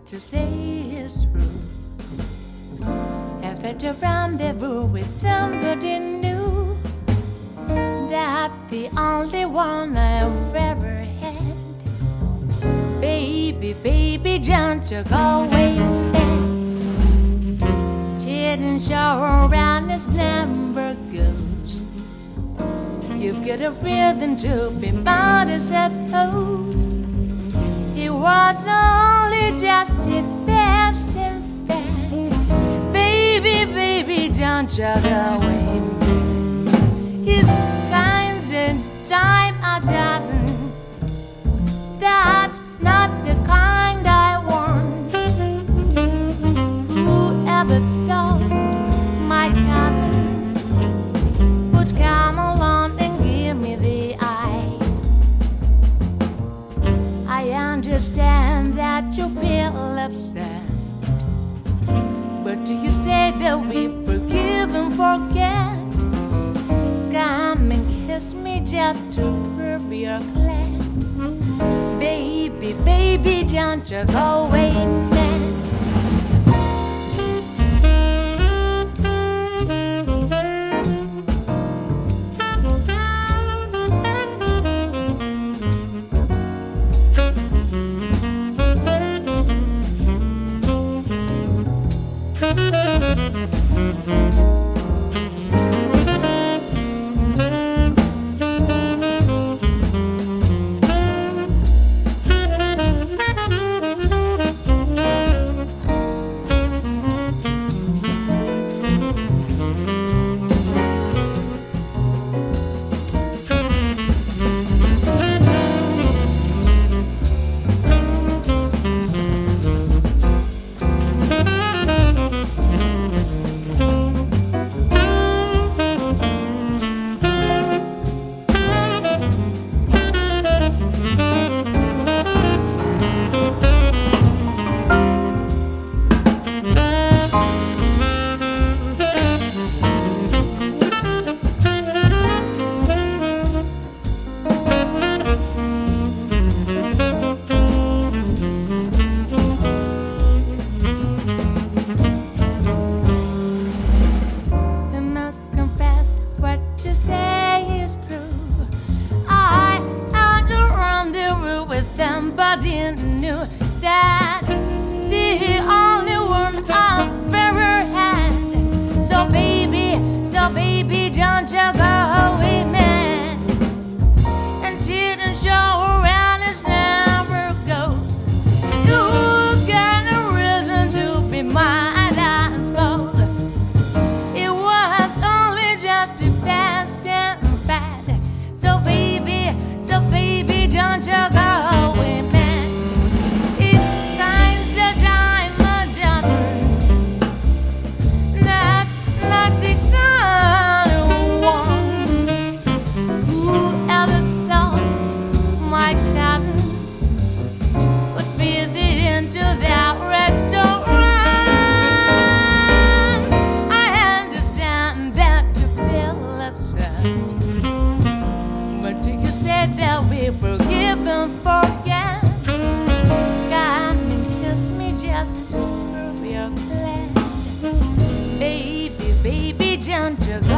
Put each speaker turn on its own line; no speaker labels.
you say is true. I've had a rendezvous with somebody new. That's the only one I've ever had. Baby, baby, don't you go away. Didn't show around as never goes. You've got a reason to be mad, I suppose. It was only just a fast and fast. Baby, baby, don't you go away. His kinds and time a dozen. That's not the kind I want. Whoever thought my cousin would come along and give me the eyes? I understand that you feel upset, but do you say that we forgive and forget? Come and kiss me just to prove you're glad. Baby, baby, don't you go away now. Somebody new, that's the only one I've ever had. So baby, don't you go away, man. And didn't show around as never goes. You got no reason to be mine, I suppose. It was only just a fast and bad. So baby, don't you go. Forgive and forget. Come and kiss me just to prove you're glad. Baby, baby, don't you go.